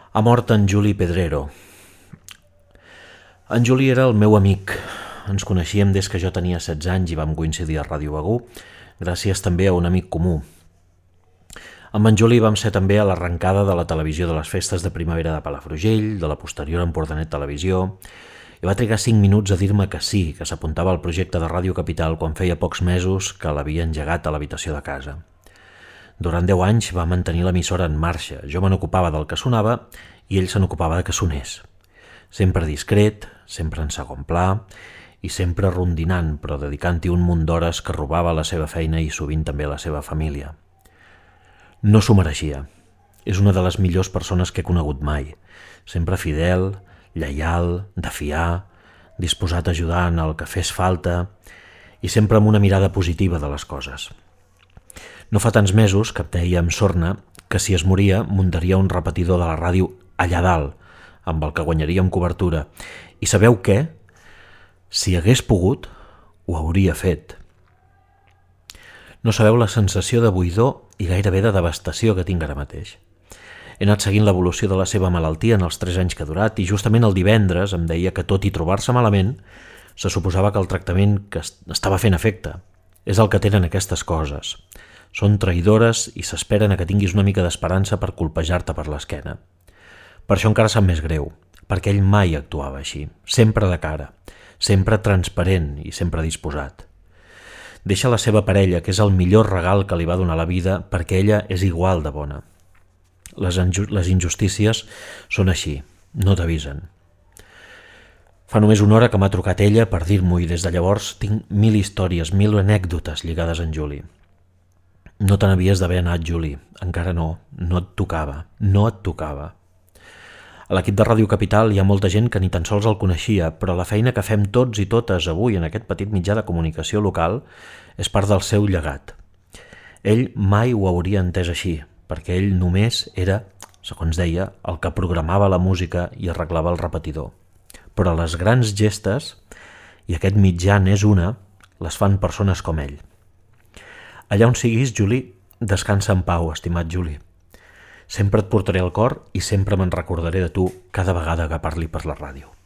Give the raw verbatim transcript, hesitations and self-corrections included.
Ha mort en Juli Pedrero. En Juli era el meu amic. Ens coneixíem des que jo tenia setze anys i vam coincidir a Ràdio Begú, gràcies també a un amic comú. Amb en Juli vam ser també a l'arrencada de la televisió de les festes de primavera de Palafrugell, de la posterior Empordanet Televisió, i va trigar cinc minuts a dir-me que sí, que s'apuntava al projecte de Ràdio Capital quan feia pocs mesos que l'havia engegat a l'habitació de casa. Durant deu anys va mantenir l'emissora en marxa. Jo me n'ocupava del que sonava i ell se n'ocupava de que sonés. Sempre discret, sempre en segon pla i sempre rondinant, però dedicant-hi un munt d'hores que robava la seva feina i sovint també la seva família. No s'ho mereixia. És una de les millors persones que he conegut mai. Sempre fidel, lleial, de fiar, disposat a ajudar en el que fes falta i sempre amb una mirada positiva de les coses. No fa tants mesos que deia amb sorna que si es moria muntaria un repetidor de la ràdio allà dalt, amb el que guanyaríem cobertura. I sabeu què? Si hagués pogut, ho hauria fet. No sabeu la sensació de buidor i gairebé de devastació que tinc ara mateix. He anat seguint l'evolució de la seva malaltia en els tres anys que ha durat i justament el divendres em deia que tot i trobar-se malament, se suposava que el tractament que estava fent efecte. És el que tenen aquestes coses. Són traïdores i s'esperen a que tinguis una mica d'esperança per colpejar-te per l'esquena. Per això encara sap més greu, perquè ell mai actuava així, sempre de cara, sempre transparent i sempre disposat. Deixa la seva parella, que és el millor regal que li va donar la vida, perquè ella és igual de bona. Les, les injustícies són així, no t'avisen. Fa només una hora que m'ha trucat ella per dir-m'ho i des de llavors tinc mil històries, mil anècdotes lligades en Juli. No te n'havies d'haver anat, Juli. Encara no. No et tocava. No et tocava. A l'equip de Ràdio Capital hi ha molta gent que ni tan sols el coneixia, però la feina que fem tots i totes avui en aquest petit mitjà de comunicació local és part del seu llegat. Ell mai ho hauria entès així, perquè ell només era, segons deia, el que programava la música i arreglava el repetidor. Però les grans gestes, i aquest mitjà n'és una, les fan persones com ell. Allà on siguis, Juli, descansa en pau, estimat Juli. Sempre et portaré al cor i sempre me'n recordaré de tu cada vegada que parli per la ràdio.